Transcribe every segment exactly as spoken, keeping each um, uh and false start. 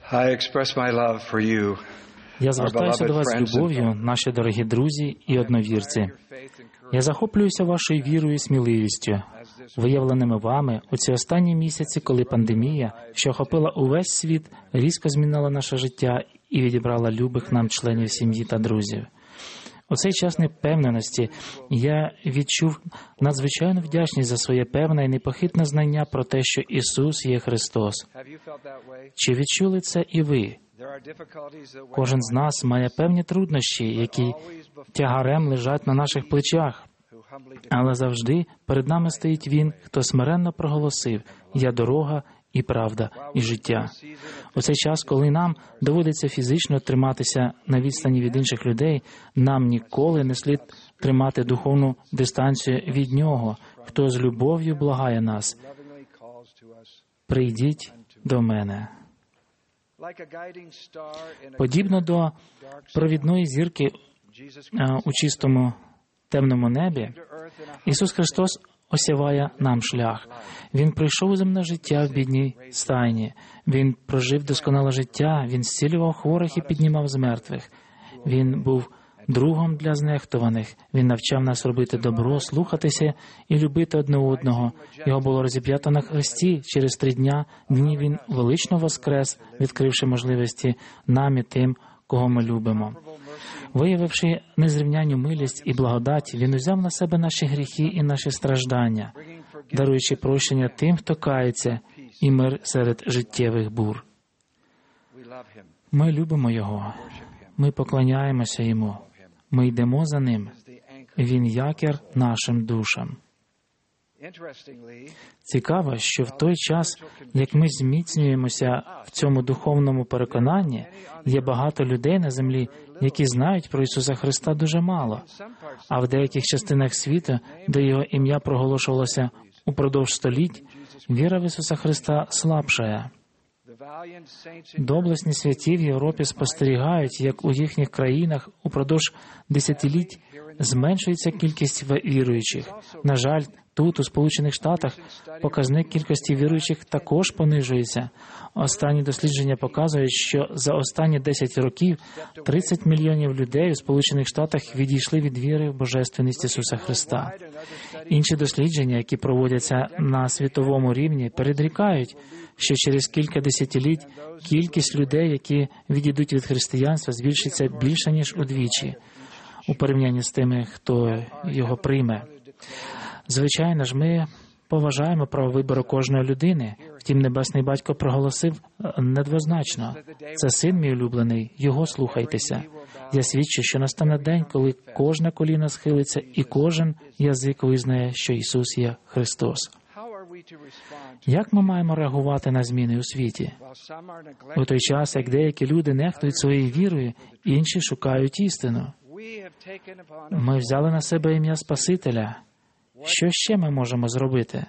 I express my love for you, Я our звертаюся beloved до вас friends з and любов'ю, brothers. наші дорогі друзі і одновірці. Your faith and courage Я захоплююся вашою вірою і сміливістю, виявленими вами у ці останні місяці, коли пандемія, що охопила увесь світ, різко змінила наше життя і відібрала любих нам членів сім'ї та друзів. У цей час непевненості я відчув надзвичайну вдячність за своє певне і непохитне знання про те, що Ісус є Христос. Have you felt that way? Чи відчули це і ви? There are difficulties that weigh Кожен з нас має певні труднощі, які always before тягарем лежать на наших плечах. who humbly declare, Але завжди перед нами стоїть Він, хто смиренно проголосив «Я дорога і правда і життя». У цей час, коли нам доводиться фізично триматися на відстані від інших людей, нам ніколи не слід тримати духовну дистанцію від Нього, хто з любов'ю благає нас lovingly calls to us. «Прийдіть до мене». Like a guiding star in a Подібно до dark провідної зірки Jesus е, у чистому темному небі, to earth in a Ісус Христос осяває нам шлях. Він прийшов у земне життя в бідній стайні. Він прожив досконале життя, Він зцілював хворих і піднімав з мертвих. Він був другом для знехтуваних. Він навчав нас робити добро, слухатися і любити одне одного. Його було розіп'ято на хресті. Через три дня дні Він велично воскрес, відкривши можливості нам і тим, кого ми любимо. Виявивши незрівнянну милість і благодать, Він узяв на себе наші гріхи і наші страждання, даруючи прощення тим, хто кається, і мир серед життєвих бур. we love him, Ми любимо Його, worship him. ми поклоняємося Йому, ми йдемо за Ним. Is the anchor. Він якір нашим душам. Interestingly, Цікаво, що в той час, як ми зміцнюємося в цьому духовному переконанні, є багато людей на землі, які знають про Ісуса Христа дуже мало. in some parts А в деяких частинах світу, де Його ім'я проголошувалося упродовж століть, віра в Ісуса Христа слабшає. the valiant saints in Доблесні святі в Європі спостерігають, як у їхніх країнах упродовж десятиліть зменшується кількість віруючих. На жаль, тут, у Сполучених Штатах, показник кількості віруючих також понижується. Останні дослідження показують, що за останні десять років тридцять мільйонів людей у Сполучених Штатах відійшли від віри в божественність Ісуса Христа. Інші дослідження, які проводяться на світовому рівні, передрікають, що через кілька десятиліть кількість людей, які відійдуть від християнства, збільшиться більше, ніж удвічі, у порівнянні з тими, хто його прийме. Звичайно ж, ми поважаємо право вибору кожної людини. Втім, Небесний Батько проголосив недвозначно. Це син мій улюблений, його слухайтеся. Я свідчу, що настане день, коли кожне коліно схилиться і кожен язик визнає, що Ісус є Христос. how are we to respond to Як ми маємо реагувати на зміни у світі? while some are У neglected? той час, як деякі люди нехтують своєю вірою, інші шукають істину. We have taken upon us Ми взяли на себе ім'я Спасителя. Що ще ми можемо зробити?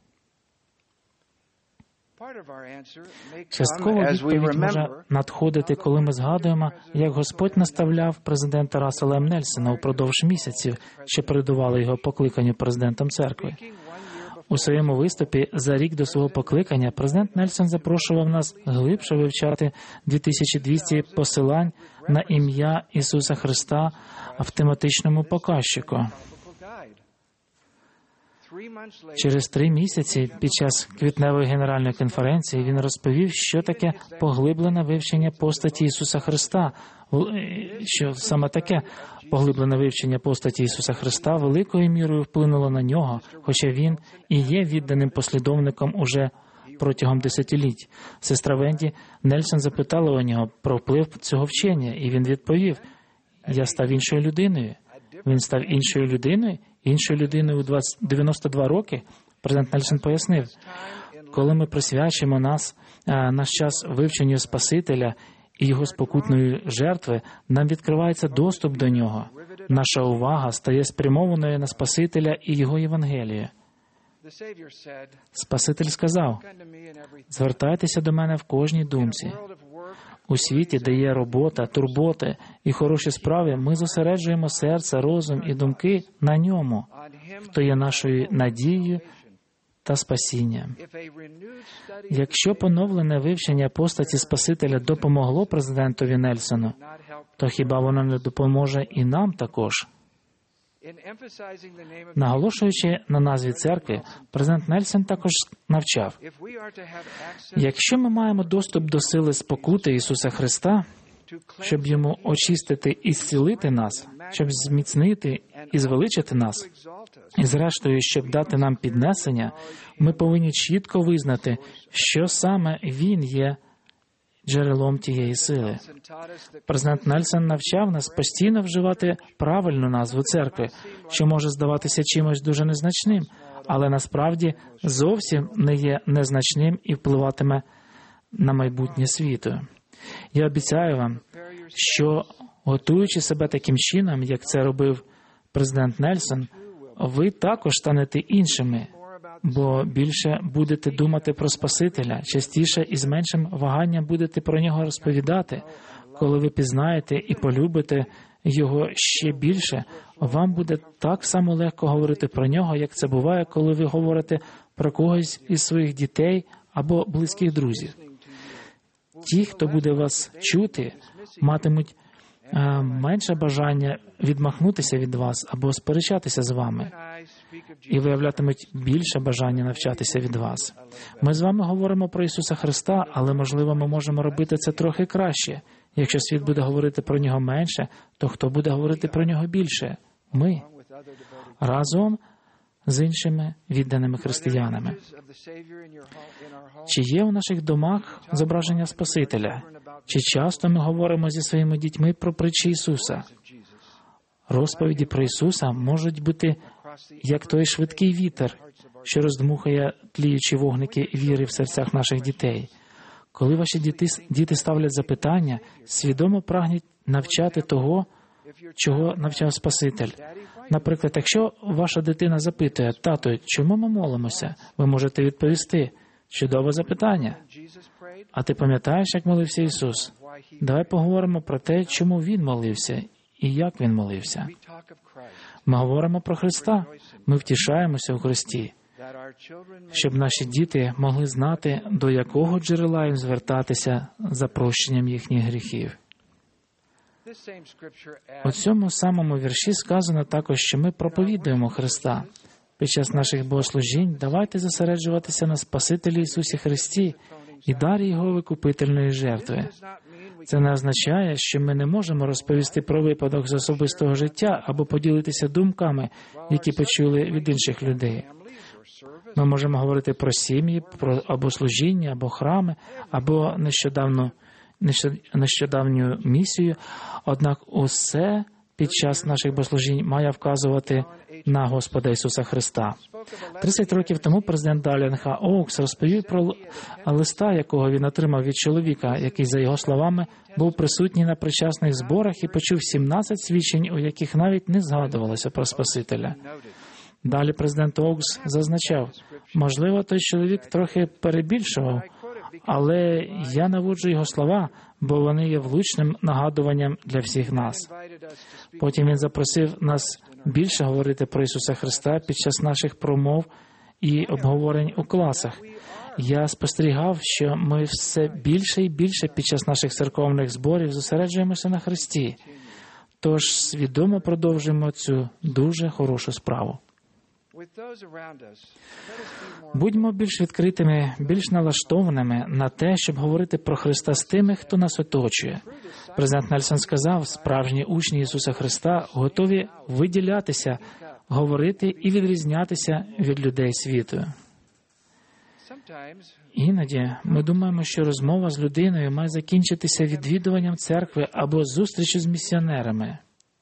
part of our answer may come Частково as we відповідь може remember надходити, коли ми згадуємо, як Господь наставляв президента Рассела М. Нельсона упродовж місяців, що передували його покликанню президентом церкви. speaking one year before У своєму виступі за рік до свого покликання президент Нельсон запрошував нас глибше вивчати дві тисячі двісті посилань на ім'я Ісуса Христа в тематичному показчику. biblical guide. Three months later, Через три місяці під час квітневої генеральної конференції він розповів, що таке поглиблене вивчення постаті Ісуса Христа, В- що саме таке поглиблене вивчення постаті Ісуса Христа великою мірою вплинуло на нього, хоча він і є відданим послідовником уже протягом десятиліть. Сестра Венді Нельсон запитала у нього про вплив цього вчення, і він відповів: «Я став іншою людиною». Він став іншою людиною, іншою людиною у двадцять дев'яносто два роки. Президент Нельсон пояснив, коли ми присвячуємо нас, а, наш час вивченню Спасителя і Його спокутної жертви, нам відкривається доступ до Нього. Наша увага стає спрямованою на Спасителя і Його Євангеліє. the Savior said, Спаситель сказав: "Come to me in every «Звертайтеся до мене в кожній думці». world of work, У світі, де є робота, турботи і хороші справи, ми зосереджуємо серце, розум і думки на Ньому, on him хто є нашою надією та спасіння. Якщо поновлене вивчення постаті Спасителя допомогло президентові Нельсону, то хіба воно не допоможе і нам також? Наголошуючи на назві церкви, президент Нельсон також навчав, якщо ми маємо доступ до сили спокути Ісуса Христа, щоб Йому очистити і зцілити нас, щоб зміцнити і звеличити нас, і зрештою, щоб дати нам піднесення, ми повинні чітко визнати, що саме Він є джерелом тієї сили. Президент Нельсон навчав нас постійно вживати правильну назву церкви, що може здаватися чимось дуже незначним, але насправді зовсім не є незначним і впливатиме на майбутнє світу. Я обіцяю вам, що, готуючи себе таким чином, як це робив президент Нельсон, ви також станете іншими, бо більше будете думати про Спасителя, частіше і з меншим ваганням будете про Нього розповідати. Коли ви пізнаєте і полюбите Його ще більше, вам буде так само легко говорити про Нього, як це буває, коли ви говорите про когось із своїх дітей або близьких друзів. Ті, хто буде вас чути, матимуть е, менше бажання відмахнутися від вас або сперечатися з вами, і виявлятимуть більше бажання навчатися від вас. Ми з вами говоримо про Ісуса Христа, але, можливо, ми можемо робити це трохи краще. Якщо світ буде говорити про Нього менше, то хто буде говорити про Нього більше? Ми. Разом з іншими відданими християнами. Чи є у наших домах зображення Спасителя? Чи часто ми говоримо зі своїми дітьми про притчі Ісуса? Розповіді про Ісуса можуть бути як той швидкий вітер, що роздмухає тліючі вогники віри в серцях наших дітей. Коли ваші діти, діти ставлять запитання, свідомо прагніть навчати того, чого навчав Спаситель. Наприклад, якщо ваша дитина запитує, «Тато, чому ми молимося?», ви можете відповісти, «Чудове запитання. А ти пам'ятаєш, як молився Ісус? Давай поговоримо про те, чому Він молився і як Він молився». Ми говоримо про Христа, ми втішаємося у Христі, щоб наші діти могли знати, до якого джерела їм звертатися за прощенням їхніх гріхів. У цьому самому вірші сказано також, що ми проповідуємо Христа. Під час наших богослужінь давайте зосереджуватися на Спасителі Ісусі Христі і дарі Його викупительної жертви. Це не означає, що ми не можемо розповісти про випадок з особистого життя або поділитися думками, які почули від інших людей. Ми можемо говорити про сім'ї, про або служіння, або храми, або нещодавно нещодавню місію, однак усе під час наших богослужінь має вказувати на Господа Ісуса Христа. тридцять років тому президент Даллінг Оукс розповів про листа, якого він отримав від чоловіка, який, за його словами, був присутній на причасних зборах і почув сімнадцять свідчень, у яких навіть не згадувалося про Спасителя. Далі президент Оукс зазначав, можливо, той чоловік трохи перебільшував, але я наводжу його слова, бо вони є влучним нагадуванням для всіх нас. Потім він запросив нас більше говорити про Ісуса Христа під час наших промов і обговорень у класах. Я спостерігав, що ми все більше і більше під час наших церковних зборів зосереджуємося на Христі. Тож свідомо продовжуємо цю дуже хорошу справу. Будьмо більш відкритими, більш налаштованими на те, щоб говорити про Христа з тими, хто нас оточує. Президент Нельсон сказав, справжні учні Ісуса Христа готові виділятися, говорити і відрізнятися від людей світу. Іноді ми думаємо, що розмова з людиною має закінчитися відвідуванням церкви або зустрічю з місіонерами.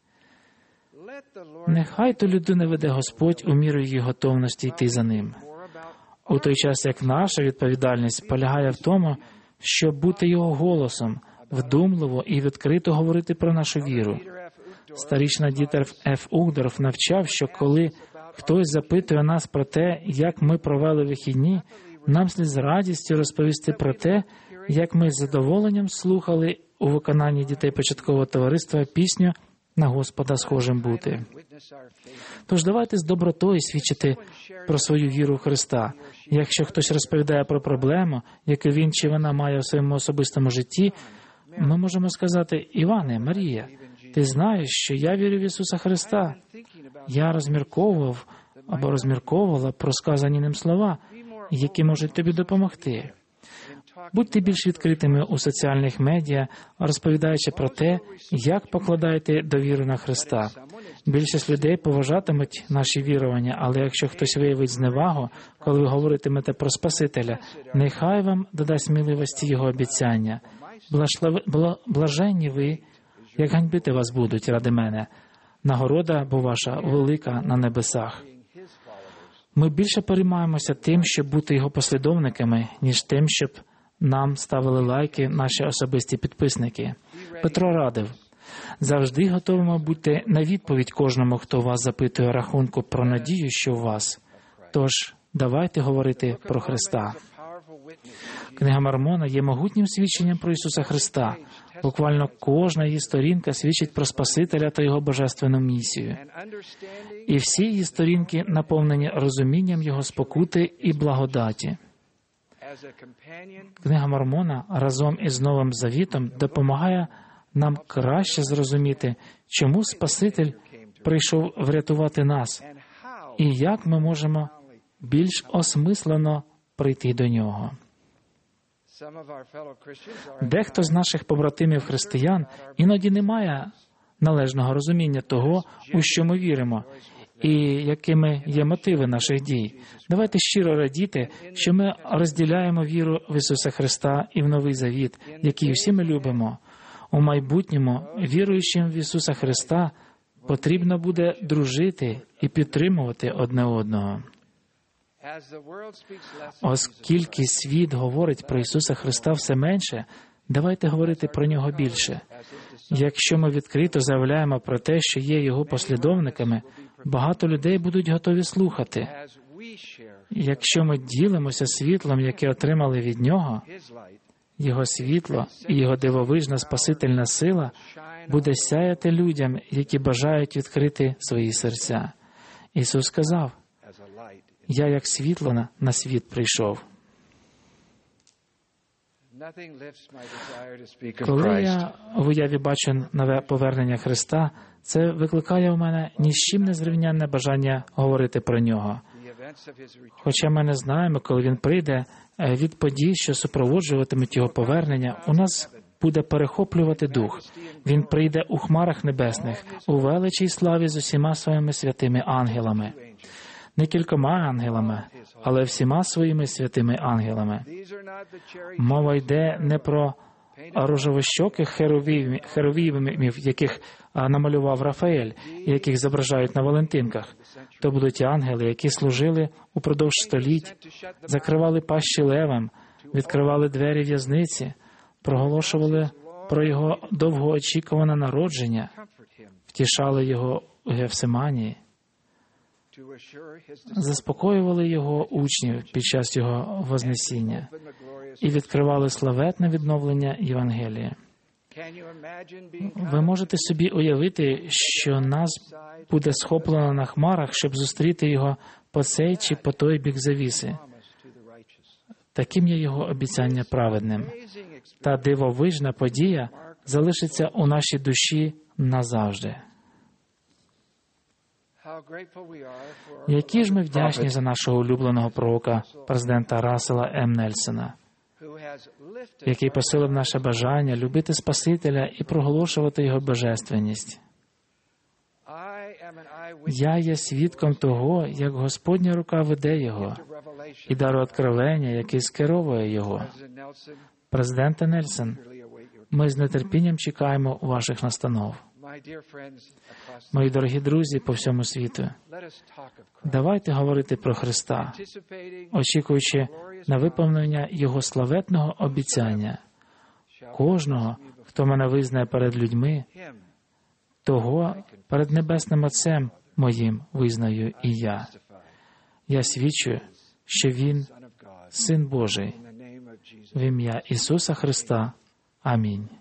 Нехай ту людину веде Господь у міру її готовності йти за ним. У той час, як наша відповідальність полягає в тому, щоб бути його голосом, вдумливо і відкрито говорити про нашу віру. Старішина Дітер Ф. Угдорф навчав, що коли хтось запитує нас про те, як ми провели вихідні, нам слід з радістю розповісти про те, як ми з задоволенням слухали у виконанні дітей початкового товариства пісню на Господа схожим бути. Тож давайте з добротою свідчити про свою віру в Христа. Якщо хтось розповідає про проблему, яку він чи вона має у своєму особистому житті, ми можемо сказати: Іване, Марія, ти знаєш, що я вірю в Ісуса Христа. Я розмірковував або розмірковувала про сказані ним слова, які можуть тобі допомогти. Будьте більш відкритими у соціальних медіа, розповідаючи про те, як покладаєте довіру на Христа. Більшість людей поважатимуть наші вірування, але якщо хтось виявить зневагу, коли ви говоритимете про Спасителя, нехай вам додасть сміливості Його обіцяння. Блажлав... Бла... Блаженні ви, як ганьбити вас будуть ради мене. Нагорода, бо ваша, велика на небесах. Ми більше переймаємося тим, щоб бути Його послідовниками, ніж тим, щоб нам ставили лайки наші особисті підписники. Петро радив: завжди готовимо бути на відповідь кожному, хто вас запитує рахунку про надію, що у вас. Тож, давайте говорити про Христа. Книга Мормона є могутнім свідченням про Ісуса Христа. Буквально кожна її сторінка свідчить про Спасителя та Його божественну місію. І всі її сторінки наповнені розумінням Його спокути і благодаті. Книга Мормона разом із Новим Завітом допомагає нам краще зрозуміти, чому Спаситель прийшов врятувати нас, і як ми можемо більш осмислено прийти до Нього. Дехто з наших побратимів-християн іноді не має належного розуміння того, у що ми віримо, і якими є мотиви наших дій. Давайте щиро радіти, що ми розділяємо віру в Ісуса Христа і в Новий Завіт, який всі ми любимо. У майбутньому, віруючим в Ісуса Христа, потрібно буде дружити і підтримувати одне одного. Оскільки світ говорить про Ісуса Христа все менше, давайте говорити про Нього більше. Якщо ми відкрито заявляємо про те, що є Його послідовниками, багато людей будуть готові слухати. Якщо ми ділимося світлом, яке отримали від Нього, Його світло і Його дивовижна спасительна сила буде сяяти людям, які бажають відкрити свої серця. Ісус сказав: «Я як світло на світ прийшов». Коли я в уяві бачу нове повернення Христа, це викликає у мене ні з чим не зрівнянне бажання говорити про Нього. Хоча ми не знаємо, коли Він прийде, від подій, що супроводжуватимуть Його повернення, у нас буде перехоплювати дух. Він прийде у хмарах небесних, у величі й славі з усіма своїми святими ангелами. Не кількома ангелами, але всіма своїми святими ангелами. Мова йде не про рожевощоких херовімів, яких намалював Рафаель, і яких зображають на Валентинках. То будуть ангели, які служили упродовж століть, закривали пащі левам, відкривали двері в'язниці, проголошували про Його довгоочікуване народження, втішали Його у Гефсиманії, заспокоювали Його учнів під час Його Вознесіння і відкривали славетне відновлення Євангелія. Ви можете собі уявити, що нас буде схоплено на хмарах, щоб зустріти Його по цей чи по той бік завіси. Таким є Його обіцяння праведним. Та дивовижна подія залишиться у нашій душі назавжди. Які ж ми вдячні за нашого улюбленого пророка, президента Рассела М. Нельсона, який посилив наше бажання любити Спасителя і проголошувати Його божественність. Я є свідком того, як Господня рука веде Його, і дару откровення, який скеровує Його. Президенте Нельсон, ми з нетерпінням чекаємо ваших настанов. Мої дорогі друзі по всьому світу, давайте говорити про Христа, очікуючи на виповнення Його славетного обіцяння. Кожного, хто мене визнає перед людьми, того перед Небесним Отцем моїм визнаю і я. Я свідчу, що Він – Син Божий. В ім'я Ісуса Христа. Амінь.